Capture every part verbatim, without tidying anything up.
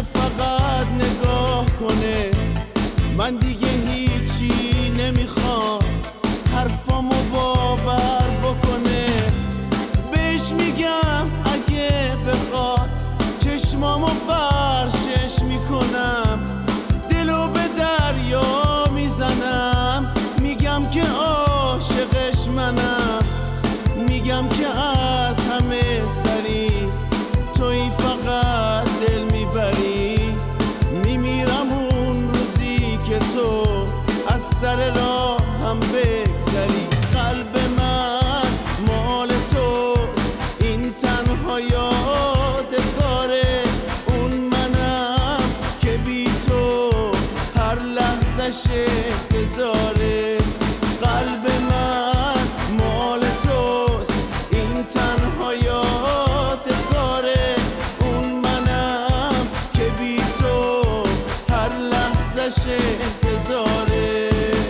اگه فقط نگاه کنه من دیگه هیچی نمیخوام، حرفامو باور بکنه. بهش میگم اگه بخواد چشمامو فرشش میکنم، دلو به دریا میزنم، میگم که عاشقش منم، میگم که از همه سری توی فقط دل میبری. میمیرم اون روزی که تو از سر راه هم بگذری. قلب من مال توست، این تنها یادگاره، اون منم که بی تو هر لحظش انتظاره. قلب من مال توست، این تنها یادگاره، اون منم که بی تو هر لحظش انتظاره.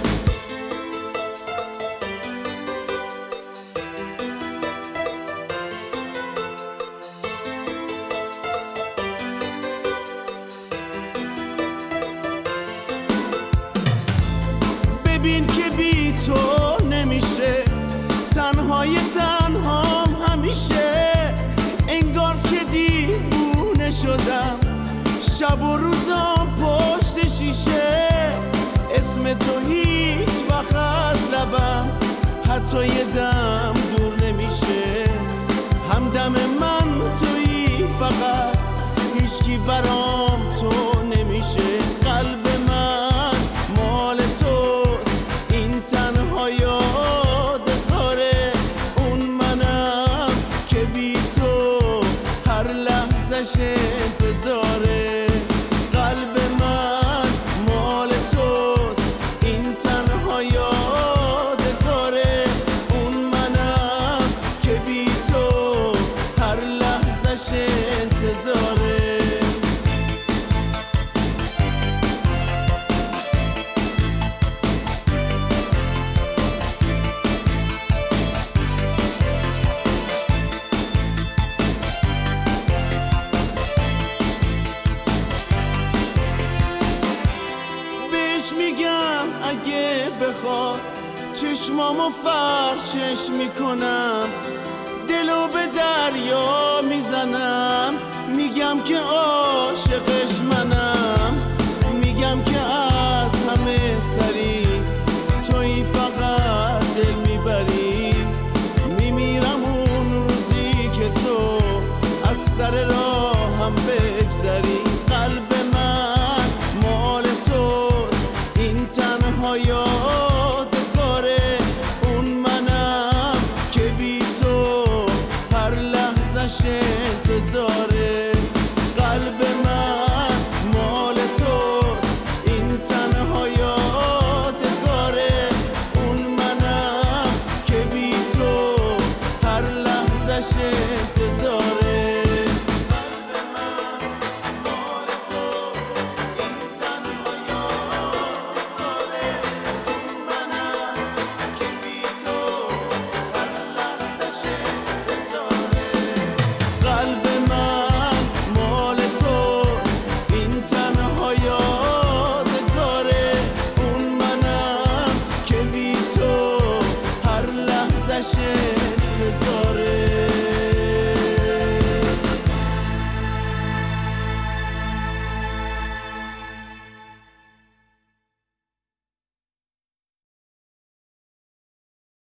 ببین که بی تو نمیشه، تنهای تنهام همیشه، انگار که دیوونه شدم، شب و روزام پشت شیشه. اسم تو هیچ وقت از لبم حتی یه دم دور نمیشه، همدم من تویی فقط، هیچکی برام تو نمیشه. قلب من مال توست، این تنها یادگاره، اون منم که بی تو هر لحظش انتظاره. قلب من مال توست، این تنها یادگاره، اون منم که بی تو هر لحظش انتظاره. میگم اگه بخواد چشمامو فرشش میکنم، دلو به دریا میزنم، میگم که عاشق